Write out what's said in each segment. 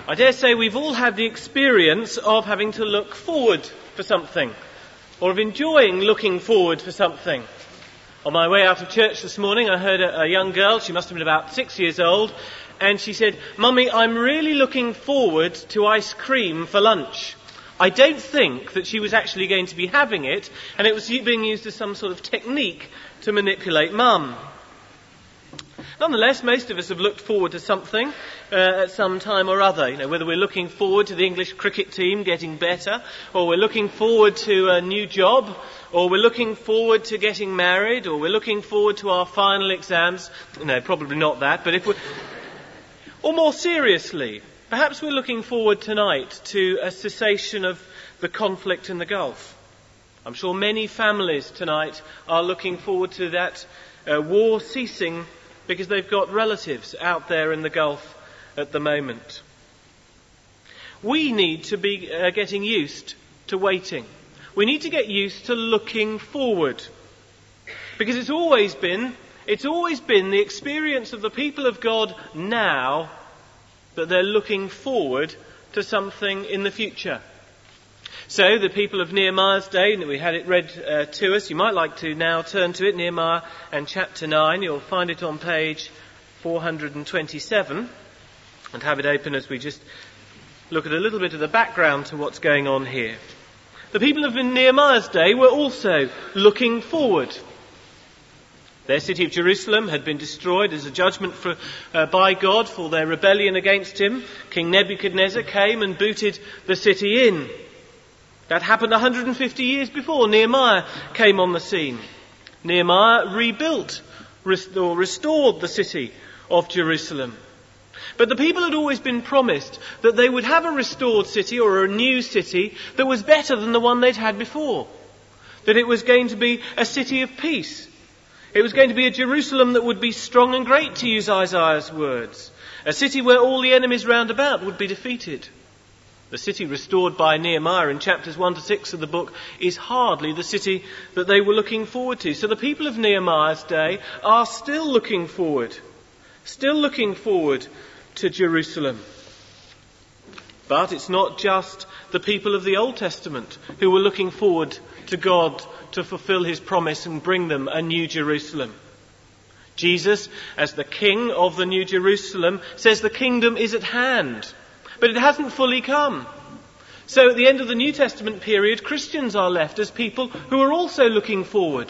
I dare say we've all had the experience of having to look forward for something, or of enjoying looking forward for something. On my way out of church this morning, I heard a young girl, she must have been about 6 years old, and she said, "Mummy, I'm really looking forward to ice cream for lunch." I don't think that she was actually going to be having it, and it was being used as some sort of technique to manipulate Mum. Nonetheless, most of us have looked forward to something at some time or other. You know, whether we're looking forward to the English cricket team getting better, or we're looking forward to a new job, or we're looking forward to getting married, or we're looking forward to our final exams. No, probably not that, but if we're... Or more seriously, perhaps we're looking forward tonight to a cessation of the conflict in the Gulf. I'm sure many families tonight are looking forward to that war ceasing, because they've got relatives out there in the Gulf at the moment. We need to be getting used to waiting. We need to get used to looking forward. Because it's always been the experience of the people of God now that they're looking forward to something in the future. So the people of Nehemiah's day, we had it read to us. You might like to now turn to it, Nehemiah and chapter 9. You'll find it on page 427 and have it open as we just look at a little bit of the background to what's going on here. The people of Nehemiah's day were also looking forward. Their city of Jerusalem had been destroyed as a judgment by God for their rebellion against him. King Nebuchadnezzar came and booted the city in. That happened 150 years before Nehemiah came on the scene. Nehemiah rebuilt or restored the city of Jerusalem. But the people had always been promised that they would have a restored city or a new city that was better than the one they'd had before. That it was going to be a city of peace. It was going to be a Jerusalem that would be strong and great, to use Isaiah's words. A city where all the enemies round about would be defeated. The city restored by Nehemiah in chapters 1 to 6 of the book is hardly the city that they were looking forward to. So the people of Nehemiah's day are still looking forward to Jerusalem. But it's not just the people of the Old Testament who were looking forward to God to fulfill his promise and bring them a new Jerusalem. Jesus, as the King of the New Jerusalem, says the kingdom is at hand. But it hasn't fully come. So at the end of the New Testament period, Christians are left as people who are also looking forward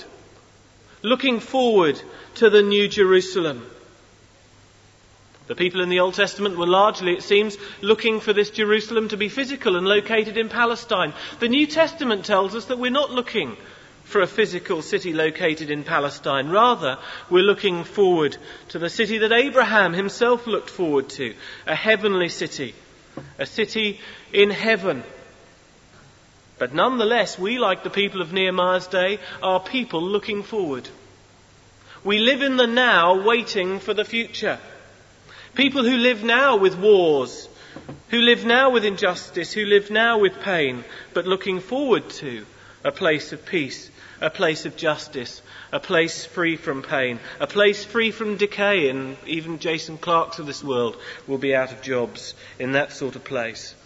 to the New Jerusalem. The people in the Old Testament were largely, it seems, looking for this Jerusalem to be physical and located in Palestine. The New Testament tells us that we're not looking for a physical city located in Palestine. Rather, we're looking forward to the city that Abraham himself looked forward to, a heavenly city. A city in heaven. But nonetheless, we, like the people of Nehemiah's day, are people looking forward. We live in the now, waiting for the future. People who live now with wars, who live now with injustice, who live now with pain, but looking forward to a place of peace, a place of justice, a place free from pain, a place free from decay, and even Jason Clarks of this world will be out of jobs in that sort of place.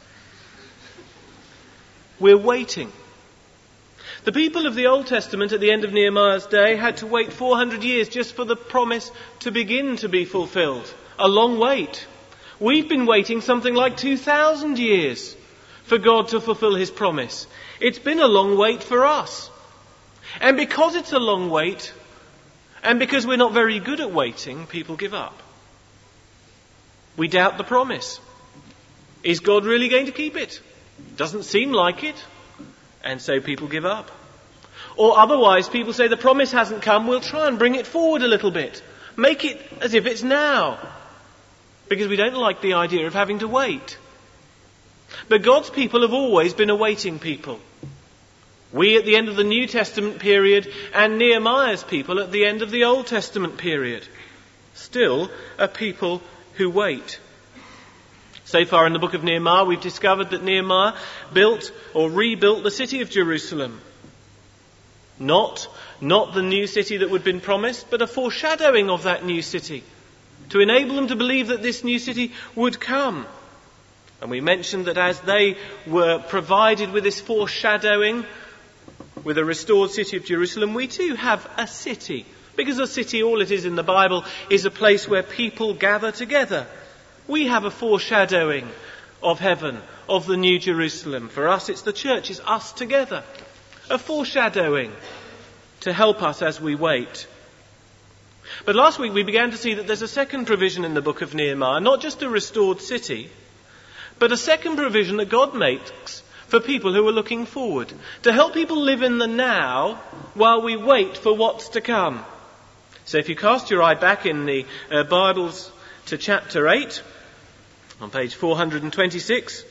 We're waiting. The people of the Old Testament at the end of Nehemiah's day had to wait 400 years just for the promise to begin to be fulfilled. A long wait. We've been waiting something like 2,000 years for God to fulfill his promise. It's been a long wait for us. And because it's a long wait, and because we're not very good at waiting, people give up. We doubt the promise. Is God really going to keep it? Doesn't seem like it. And so people give up. Or otherwise, people say the promise hasn't come, we'll try and bring it forward a little bit. Make it as if it's now. Because we don't like the idea of having to wait. But God's people have always been a waiting people. We at the end of the New Testament period, and Nehemiah's people at the end of the Old Testament period. Still a people who wait. So far in the book of Nehemiah, we've discovered that Nehemiah built or rebuilt the city of Jerusalem. Not the new city that would have been promised, but a foreshadowing of that new city, to enable them to believe that this new city would come. And we mentioned that as they were provided with this foreshadowing, with a restored city of Jerusalem, we too have a city. Because a city, all it is in the Bible, is a place where people gather together. We have a foreshadowing of heaven, of the New Jerusalem. For us, it's the church, it's us together. A foreshadowing to help us as we wait. But last week we began to see that there's a second provision in the book of Nehemiah, not just a restored city, but a second provision that God makes for people who are looking forward, to help people live in the now while we wait for what's to come. So if you cast your eye back in the Bibles to chapter 8, on page 426,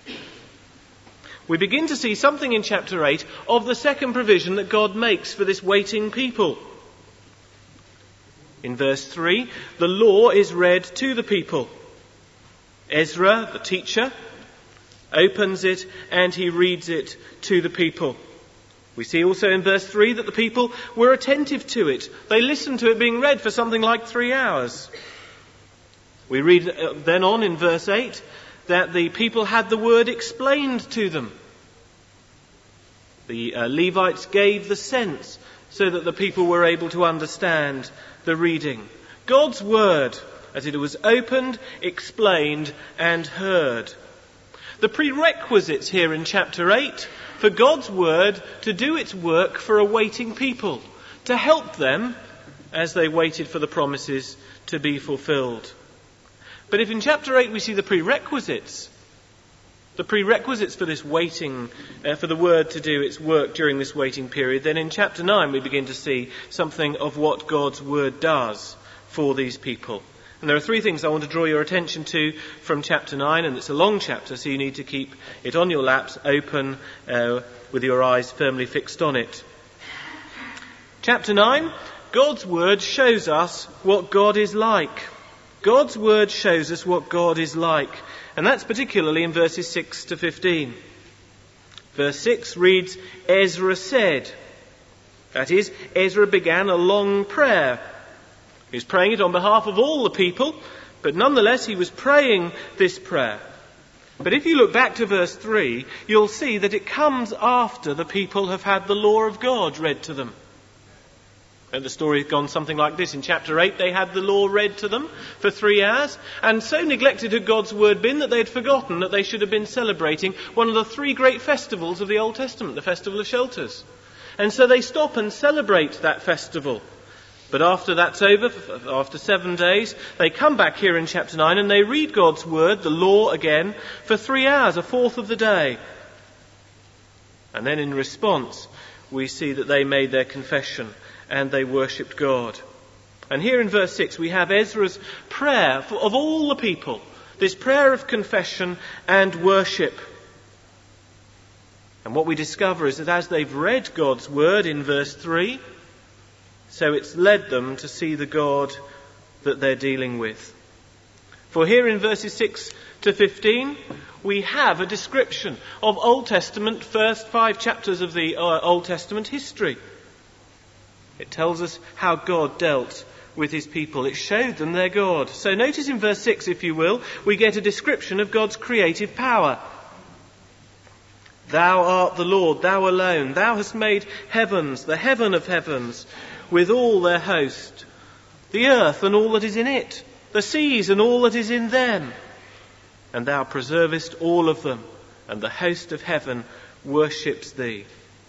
we begin to see something in chapter 8 of the second provision that God makes for this waiting people. In verse 3, the law is read to the people. Ezra, the teacher, opens it and he reads it to the people. We see also in verse 3 that the people were attentive to it. They listened to it being read for something like 3 hours. We read then on in verse 8 that the people had the word explained to them. The Levites gave the sense so that the people were able to understand the reading. God's word, as it was opened, explained and heard. The prerequisites here in chapter 8 for God's word to do its work for a waiting people, to help them as they waited for the promises to be fulfilled. But if in chapter 8 we see the prerequisites for this waiting, for the word to do its work during this waiting period, then in chapter 9 we begin to see something of what God's word does for these people. And there are 3 things I want to draw your attention to from chapter 9, and it's a long chapter, so you need to keep it on your laps, open, with your eyes firmly fixed on it. Chapter 9, God's word shows us what God is like. God's word shows us what God is like. And that's particularly in verses 6 to 15. Verse 6 reads, Ezra said. That is, Ezra began a long prayer. He was praying it on behalf of all the people, but nonetheless he was praying this prayer. But if you look back to verse 3, you'll see that it comes after the people have had the law of God read to them. And the story has gone something like this. In chapter 8, they had the law read to them for 3 hours, and so neglected had God's word been that they had forgotten that they should have been celebrating one of the 3 great festivals of the Old Testament, the Festival of Shelters. And so they stop and celebrate that festival. But after that's over, after 7 days, they come back here in chapter 9 and they read God's word, the law again, for 3 hours, a fourth of the day. And then in response, we see that they made their confession and they worshipped God. And here in verse 6, we have Ezra's prayer of all the people, this prayer of confession and worship. And what we discover is that as they've read God's word in verse 3, so it's led them to see the God that they're dealing with. For here in verses 6 to 15, we have a description of Old Testament, first 5 chapters of the Old Testament history. It tells us how God dealt with his people. It showed them their God. So notice in verse 6, if you will, we get a description of God's creative power. Thou art the Lord, thou alone. Thou hast made heavens, the heaven of heavens, with all their host, the earth and all that is in it, the seas and all that is in them. And thou preservest all of them, and the host of heaven worships thee.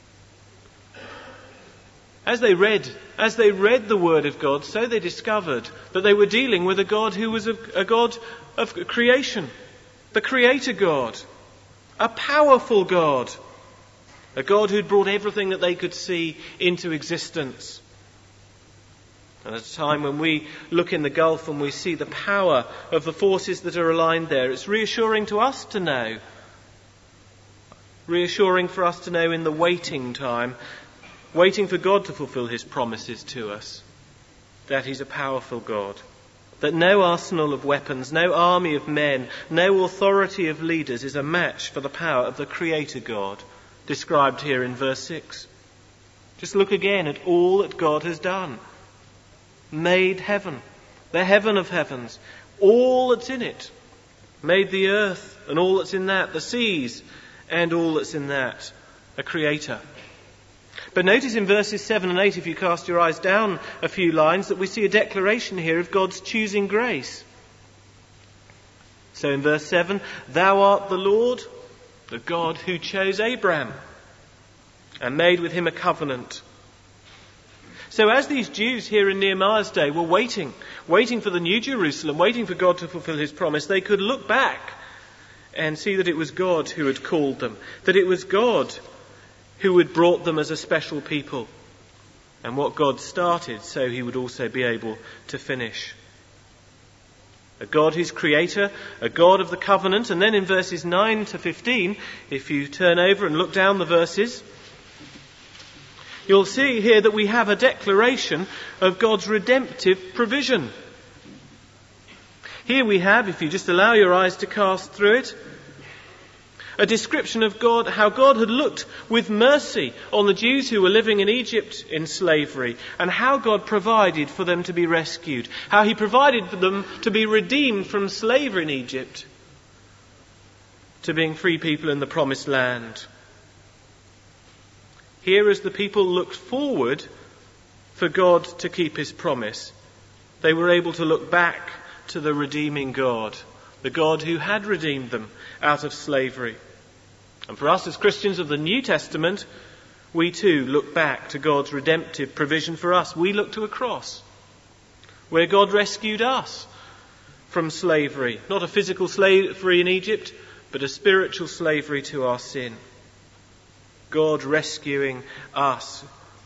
As they read the word of God, so they discovered that they were dealing with a God who was a God of creation, the Creator God, a powerful God, a God who'd brought everything that they could see into existence. And at a time when we look in the Gulf and we see the power of the forces that are aligned there, it's reassuring to us to know, reassuring for us to know in the waiting time, waiting for God to fulfill his promises to us, that he's a powerful God, that no arsenal of weapons, no army of men, no authority of leaders is a match for the power of the Creator God, described here in verse 6. Just look again at all that God has done. Made heaven, the heaven of heavens, all that's in it, made the earth and all that's in that, the seas and all that's in that, a creator. But notice in verses 7 and 8, if you cast your eyes down a few lines, that we see a declaration here of God's choosing grace. So in verse 7, thou art the Lord, the God who chose Abraham and made with him a covenant. So as these Jews here in Nehemiah's day were waiting for the New Jerusalem, waiting for God to fulfill his promise, they could look back and see that it was God who had called them, that it was God who had brought them as a special people. And what God started, so he would also be able to finish. A God who's creator, a God of the covenant. And then in verses 9 to 15, if you turn over and look down the verses, you'll see here that we have a declaration of God's redemptive provision. Here we have, if you just allow your eyes to cast through it, a description of God, how God had looked with mercy on the Jews who were living in Egypt in slavery, and how God provided for them to be rescued, how he provided for them to be redeemed from slavery in Egypt to being free people in the promised land. Here, as the people looked forward for God to keep his promise, they were able to look back to the redeeming God, the God who had redeemed them out of slavery. And for us as Christians of the New Testament, we too look back to God's redemptive provision for us. We look to a cross where God rescued us from slavery, not a physical slavery in Egypt, but a spiritual slavery to our sin. God rescuing us.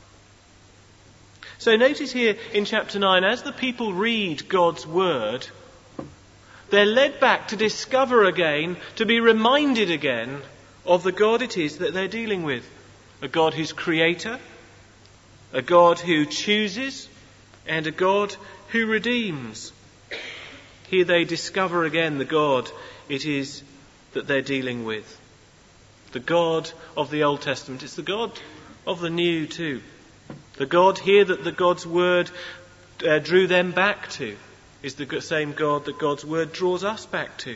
So notice here in chapter 9, as the people read God's word, they're led back to discover again, to be reminded again of the God it is that they're dealing with. A God who's creator, a God who chooses, and a God who redeems. Here they discover again the God it is that they're dealing with. The God of the Old Testament. It's the God of the New too. The God here that God's word drew them back to is the same God that God's word draws us back to.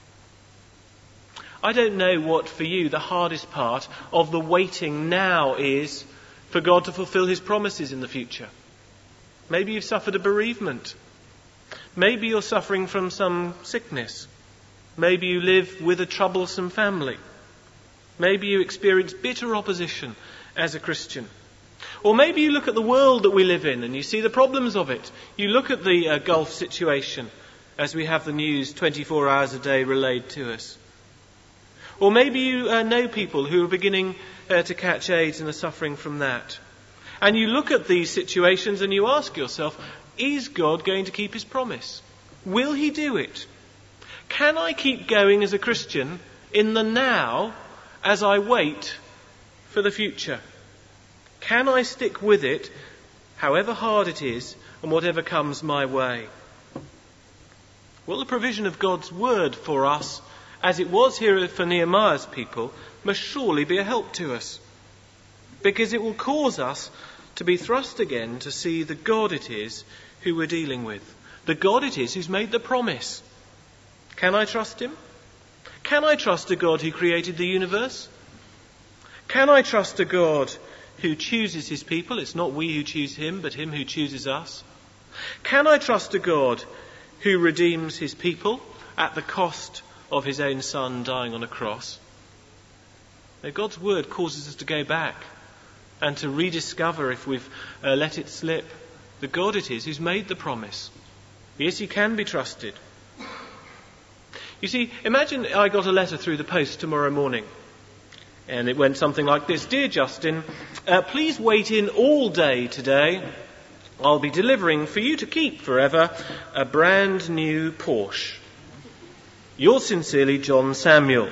I don't know what for you the hardest part of the waiting now is for God to fulfill his promises in the future. Maybe you've suffered a bereavement. Maybe you're suffering from some sickness. Maybe you live with a troublesome family. Maybe you experience bitter opposition as a Christian. Or maybe you look at the world that we live in and you see the problems of it. You look at the Gulf situation as we have the news 24 hours a day relayed to us. Or maybe you know people who are beginning to catch AIDS and are suffering from that. And you look at these situations and you ask yourself, is God going to keep his promise? Will he do it? Can I keep going as a Christian in the now as I wait for the future? Can I stick with it, however hard it is, and whatever comes my way? Well, the provision of God's word for us, as it was here for Nehemiah's people, must surely be a help to us, because it will cause us to be thrust again to see the God it is who we're dealing with, the God it is who's made the promise. Can I trust him? Can I trust a God who created the universe? Can I trust a God who chooses his people? It's not we who choose him, but him who chooses us. Can I trust a God who redeems his people at the cost of his own son dying on a cross? Now, God's word causes us to go back and to rediscover, if we've let it slip, the God it is who's made the promise. Yes, he can be trusted. You see, imagine I got a letter through the post tomorrow morning and it went something like this. Dear Justin, please wait in all day today. I'll be delivering for you to keep forever a brand new Porsche. Yours sincerely, John Samuel.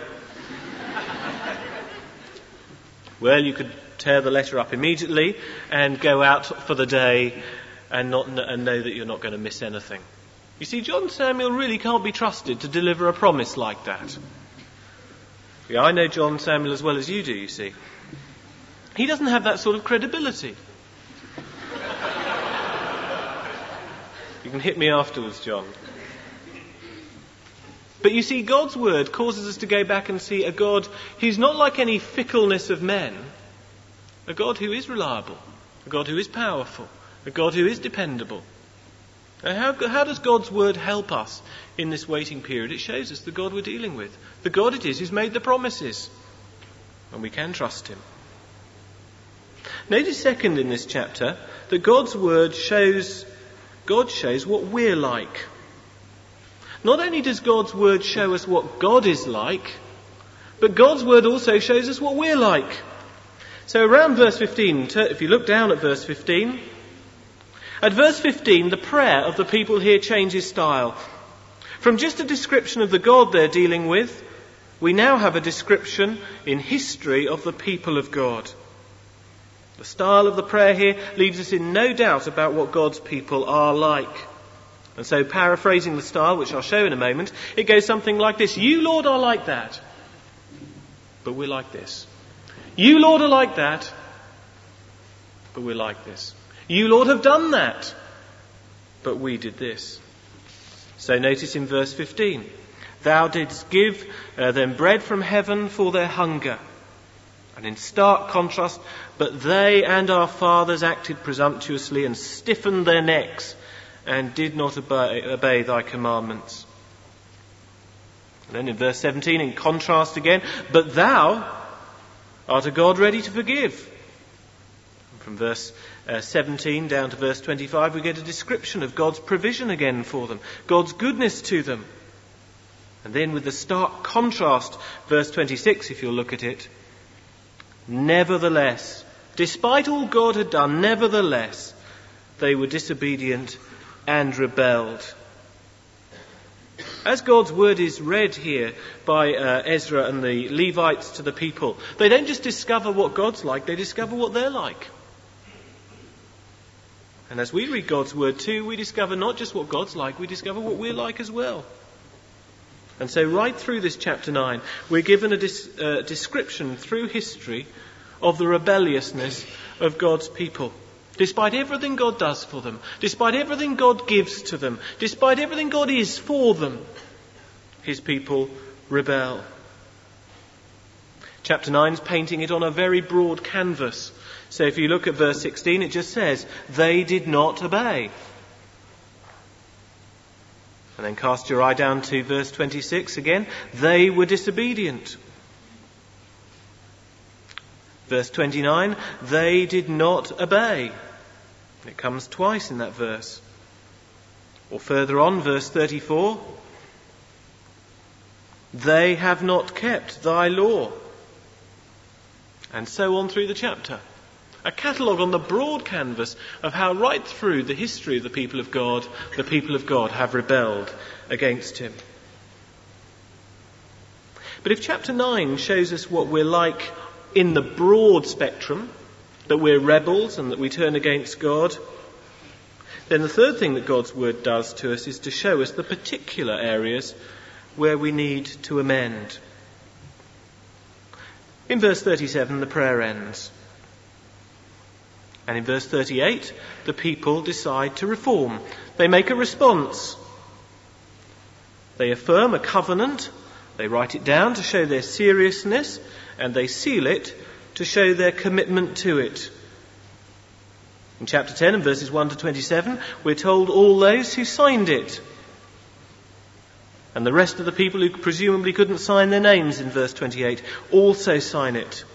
Well, you could tear the letter up immediately and go out for the day and know that you're not going to miss anything. You see, John Samuel really can't be trusted to deliver a promise like that. Yeah, I know John Samuel as well as you do, you see. He doesn't have that sort of credibility. You can hit me afterwards, John. But you see, God's word causes us to go back and see a God who's not like any fickleness of men, a God who is reliable, a God who is powerful, a God who is dependable. And how does God's word help us in this waiting period? It shows us the God we're dealing with, the God it is who's made the promises, and we can trust him. Notice second in this chapter that God's word shows what we're like. Not only does God's word show us what God is like, but God's word also shows us what we're like. So around verse 15, if you look down at verse 15, at verse 15, the prayer of the people here changes style. From just a description of the God they're dealing with, we now have a description in history of the people of God. The style of the prayer here leaves us in no doubt about what God's people are like. And so, paraphrasing the style, which I'll show in a moment, it goes something like this. You, Lord, are like that, but we're like this. You, Lord, are like that, but we're like this. You, Lord, have done that, but we did this. So notice in verse 15, thou didst give them bread from heaven for their hunger. And in stark contrast, but they and our fathers acted presumptuously and stiffened their necks and did not obey thy commandments. And then in verse 17, in contrast again, but thou art a God ready to forgive. And from verse 17 down to verse 25, we get a description of God's provision again for them, God's goodness to them. And then with the stark contrast, verse 26, if you'll look at it, nevertheless, despite all God had done, nevertheless, they were disobedient and rebelled. As God's word is read here by Ezra and the Levites to the people, they don't just discover what God's like, they discover what they're like. And as we read God's word too, we discover not just what God's like, we discover what we're like as well. And so right through this chapter 9, we're given a description through history of the rebelliousness of God's people. Despite everything God does for them, despite everything God gives to them, despite everything God is for them, his people rebel. Chapter 9 is painting it on a very broad canvas. So if you look at verse 16, it just says, they did not obey. And then cast your eye down to verse 26 again. They were disobedient. Verse 29, they did not obey. It comes twice in that verse. Or further on, verse 34, they have not kept thy law. And so on through the chapter. A catalogue on the broad canvas of how right through the history of the people of God have rebelled against him. But if chapter 9 shows us what we're like in the broad spectrum, that we're rebels and that we turn against God, then the third thing that God's word does to us is to show us the particular areas where we need to amend. In verse 37, the prayer ends. And in verse 38, the people decide to reform. They make a response. They affirm a covenant. They write it down to show their seriousness, and they seal it to show their commitment to it. In chapter 10 and verses 1 to 27, we're told all those who signed it. And the rest of the people who presumably couldn't sign their names in verse 28 also sign it.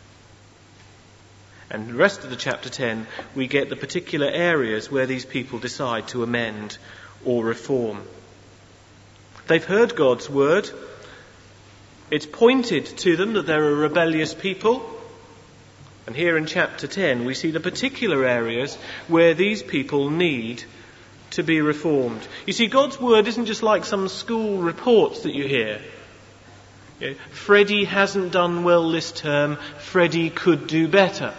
And the rest of the chapter 10, we get the particular areas where these people decide to amend or reform. They've heard God's word. It's pointed to them that they're a rebellious people. And here in chapter 10, we see the particular areas where these people need to be reformed. You see, God's word isn't just like some school reports that you hear. You know, Freddie hasn't done well this term. Freddie could do better.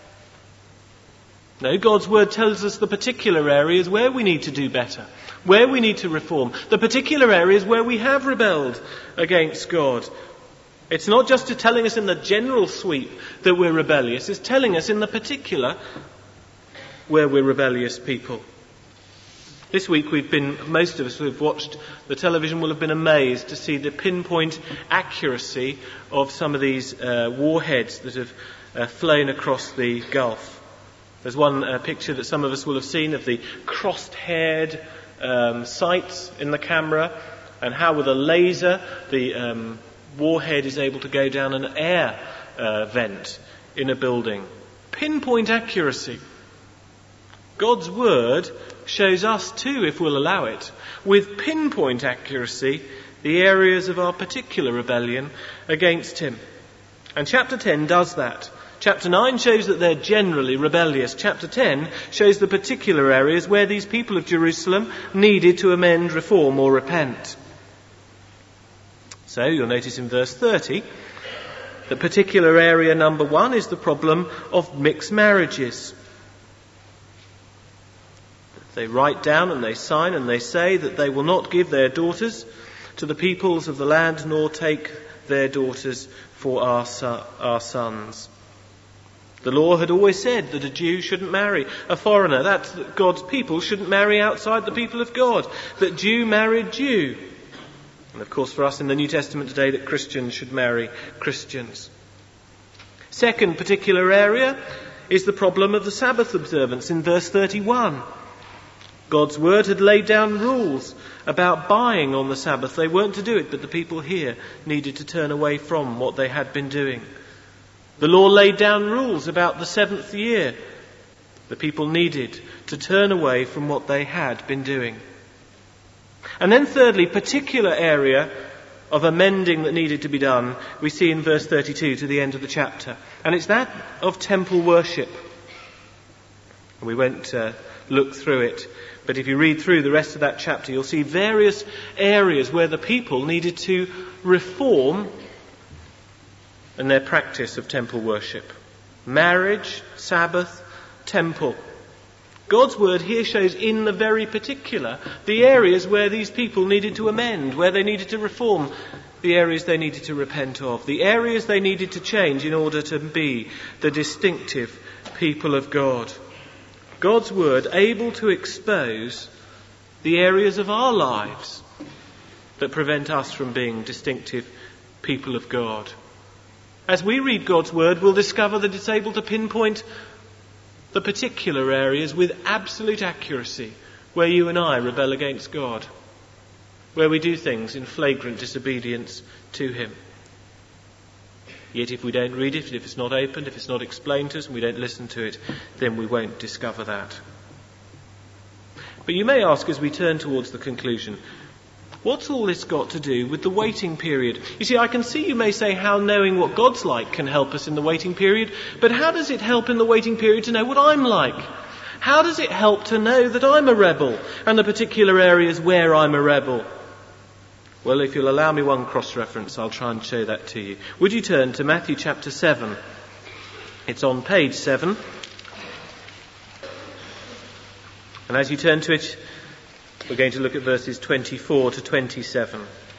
No, God's word tells us the particular areas where we need to do better, where we need to reform, the particular areas where we have rebelled against God. It's not just telling us in the general sweep that we're rebellious, it's telling us in the particular where we're rebellious people. This week most of us who have watched the television will have been amazed to see the pinpoint accuracy of some of these warheads that have flown across the Gulf. There's one picture that some of us will have seen of the crossed-haired sights in the camera, and how with a laser the warhead is able to go down an air vent in a building. Pinpoint accuracy. God's word shows us too, if we'll allow it, with pinpoint accuracy, the areas of our particular rebellion against him. And chapter 10 does that. Chapter 9 shows that they're generally rebellious. Chapter 10 shows the particular areas where these people of Jerusalem needed to amend, reform, or repent. So you'll notice in verse 30, the particular area number 1 is the problem of mixed marriages. They write down and they sign and they say that they will not give their daughters to the peoples of the land, nor take their daughters for our sons. The law had always said that a Jew shouldn't marry a foreigner, that God's people shouldn't marry outside the people of God, that Jew married Jew. And of course for us in the New Testament today, that Christians should marry Christians. Second particular area is the problem of the Sabbath observance in verse 31. God's word had laid down rules about buying on the Sabbath. They weren't to do it, but the people here needed to turn away from what they had been doing. The law laid down rules about the 7th year. The people needed to turn away from what they had been doing. And then thirdly, particular area of amending that needed to be done, we see in verse 32 to the end of the chapter. And it's that of temple worship. We won't look through it, but if you read through the rest of that chapter, you'll see various areas where the people needed to reform in their practice of temple worship. Marriage, Sabbath, temple. God's word here shows in the very particular the areas where these people needed to amend, where they needed to reform, the areas they needed to repent of, the areas they needed to change in order to be the distinctive people of God. God's word able to expose the areas of our lives that prevent us from being distinctive people of God. As we read God's word, we'll discover that it's able to pinpoint the particular areas with absolute accuracy where you and I rebel against God, where we do things in flagrant disobedience to him. Yet if we don't read it, if it's not opened, if it's not explained to us and we don't listen to it, then we won't discover that. But you may ask as we turn towards the conclusion, what's all this got to do with the waiting period? You see, I can see you may say how knowing what God's like can help us in the waiting period, but how does it help in the waiting period to know what I'm like? How does it help to know that I'm a rebel and the particular areas where I'm a rebel? Well, if you'll allow me one cross-reference, I'll try and show that to you. Would you turn to Matthew chapter 7? It's on page 7. And as you turn to it, we're going to look at verses 24 to 27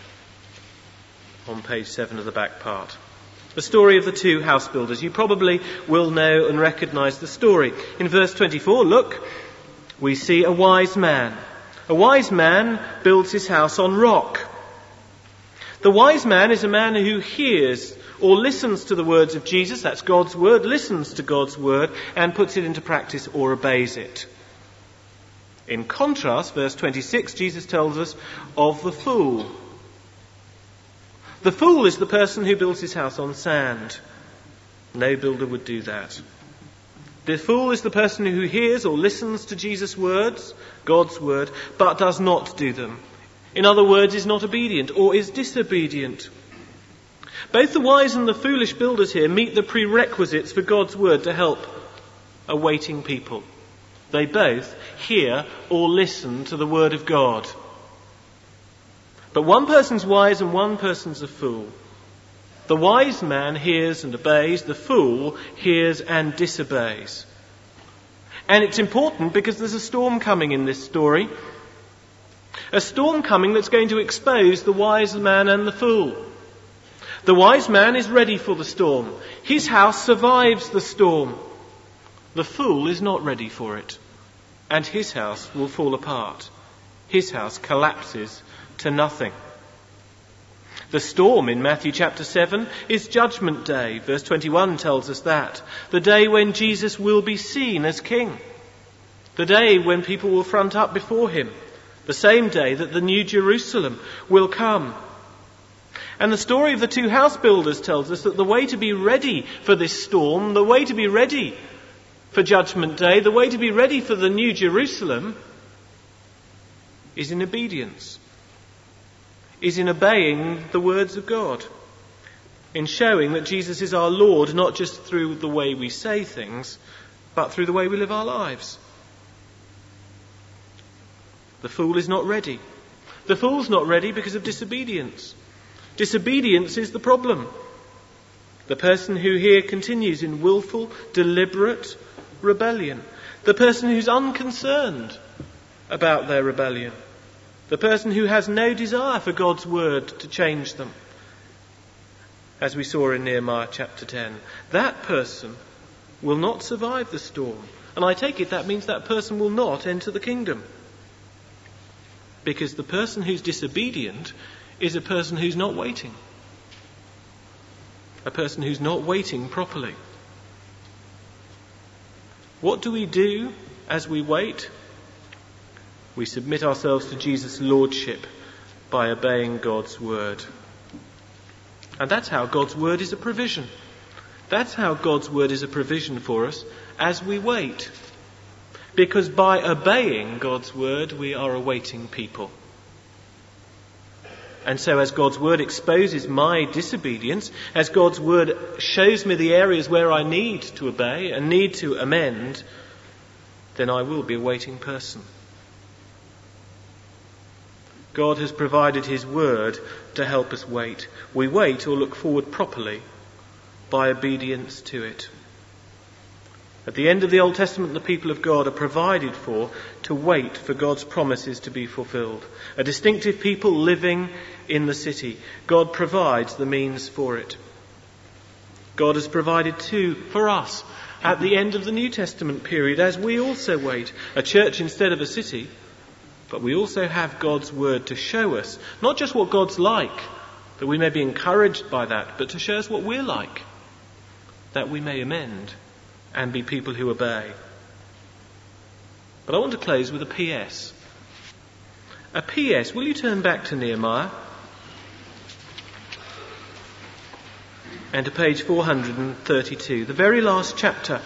on page 7 of the back part. The story of the two house builders. You probably will know and recognise the story. In verse 24, look, we see a wise man. A wise man builds his house on rock. The wise man is a man who hears or listens to the words of Jesus, that's God's word, listens to God's word and puts it into practice or obeys it. In contrast, verse 26, Jesus tells us of the fool. The fool is the person who builds his house on sand. No builder would do that. The fool is the person who hears or listens to Jesus' words, God's word, but does not do them. In other words, is not obedient or is disobedient. Both the wise and the foolish builders here meet the prerequisites for God's word to help a waiting people. They both hear or listen to the word of God. But one person's wise and one person's a fool. The wise man hears and obeys, the fool hears and disobeys. And it's important because there's a storm coming in this story. A storm coming that's going to expose the wise man and the fool. The wise man is ready for the storm. His house survives the storm. The fool is not ready for it, and his house will fall apart. his house collapses to nothing. The storm in Matthew chapter 7 is Judgment Day. Verse 21 tells us that. The day when Jesus will be seen as King. The day when people will front up before him. The same day that the New Jerusalem will come. And the story of the two house builders tells us that the way to be ready for this storm, the way to be ready for Judgment Day, the way to be ready for the New Jerusalem is in obedience, is in obeying the words of God, in showing that Jesus is our Lord, not just through the way we say things, but through the way we live our lives. The fool is not ready. The fool's not ready because of disobedience. Disobedience is the problem. The person who here continues in willful, deliberate rebellion. The person who's unconcerned about their rebellion. The person who has no desire for God's word to change them. As we saw in Nehemiah chapter 10. That person will not survive the storm. And I take it that means that person will not enter the kingdom. Because the person who's disobedient is a person who's not waiting. A person who's not waiting properly. What do we do as we wait? We submit ourselves to Jesus' lordship by obeying God's word. And that's how God's word is a provision. That's how God's word is a provision for us as we wait. Because by obeying God's word, we are a waiting people. And so as God's word exposes my disobedience, as God's word shows me the areas where I need to obey and need to amend, then I will be a waiting person. God has provided his word to help us wait. We wait or look forward properly by obedience to it. At the end of the Old Testament, the people of God are provided for to wait for God's promises to be fulfilled. A distinctive people living in the city. God provides the means for it. God has provided too for us at the end of the New Testament period as we also wait. A church instead of a city, but we also have God's word to show us not just what God's like, that we may be encouraged by that, but to show us what we're like, that we may amend and be people who obey. But I want to close with a PS. A PS. Will you turn back to Nehemiah? And to page 432. The very last chapter.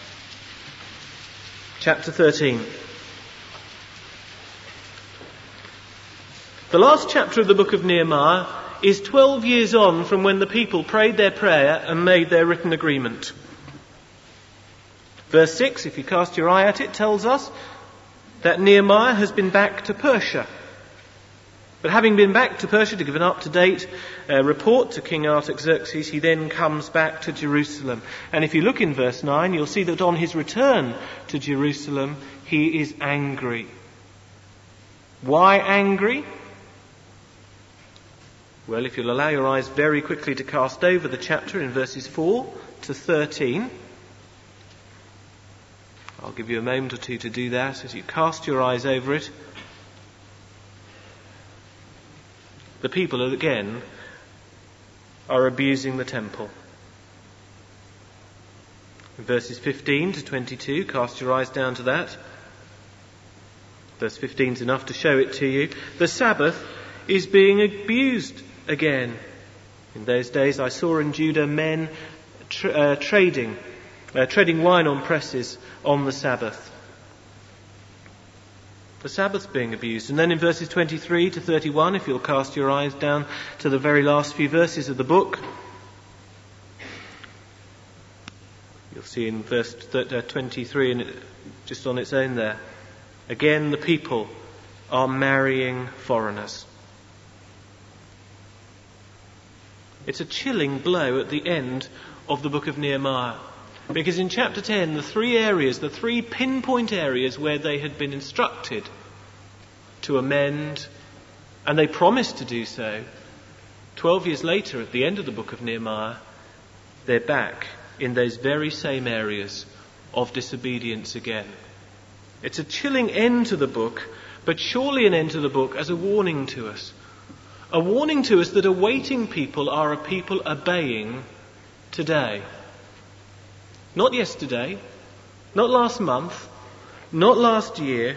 Chapter 13. The last chapter of the book of Nehemiah is 12 years on from when the people prayed their prayer and made their written agreement. Verse 6, if you cast your eye at it, tells us that Nehemiah has been back to Persia. But having been back to Persia to give an up-to-date report to King Artaxerxes, he then comes back to Jerusalem. And if you look in verse 9, you'll see that on his return to Jerusalem, he is angry. Why angry? Well, if you'll allow your eyes very quickly to cast over the chapter in verses 4 to 13, I'll give you a moment or two to do that as you cast your eyes over it. The people again are abusing the temple. In verses 15 to 22, cast your eyes down to that. Verse 15 is enough to show it to you. The Sabbath is being abused again. In those days I saw in Judah men treading wine on presses on the Sabbath. The Sabbath's being abused. And then in verses 23 to 31, if you'll cast your eyes down to the very last few verses of the book, you'll see in verse 23, and just on its own there, again the people are marrying foreigners. It's a chilling blow at the end of the book of Nehemiah. Because in chapter 10, the three pinpoint areas where they had been instructed to amend, and they promised to do so, 12 years later, at the end of the book of Nehemiah, they're back in those very same areas of disobedience again. It's a chilling end to the book, but surely an end to the book as a warning to us. A warning to us that awaiting people are a people obeying today. Not yesterday, not last month, not last year,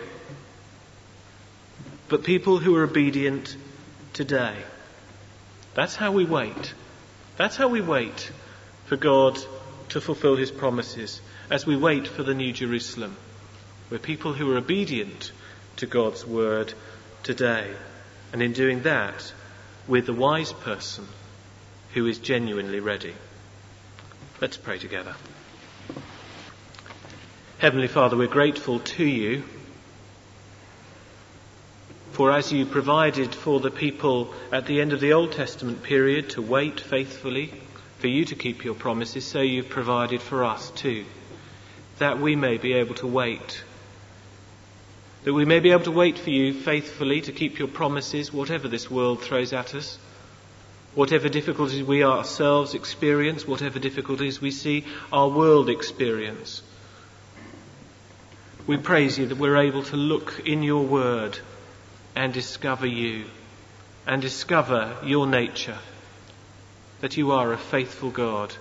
but people who are obedient today. That's how we wait. That's how we wait for God to fulfill his promises, as we wait for the New Jerusalem. We're people who are obedient to God's word today. And in doing that, we're the wise person who is genuinely ready. Let's pray together. Heavenly Father, we're grateful to you for as you provided for the people at the end of the Old Testament period to wait faithfully for you to keep your promises, so you've provided for us too, that we may be able to wait. That we may be able to wait for you faithfully to keep your promises, whatever this world throws at us, whatever difficulties we ourselves experience, whatever difficulties we see our world experience. We praise you that we're able to look in your word and discover you and discover your nature, that you are a faithful God.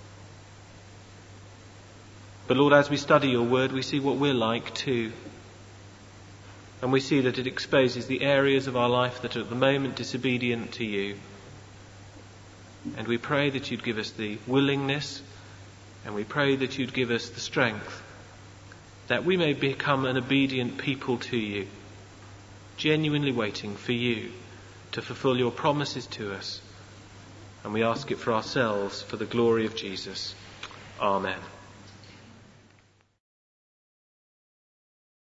But Lord, as we study your word, we see what we're like too. And we see that it exposes the areas of our life that are at the moment disobedient to you. And we pray that you'd give us the willingness, and we pray that you'd give us the strength, that we may become an obedient people to you, genuinely waiting for you to fulfill your promises to us. And we ask it for ourselves, for the glory of Jesus. Amen.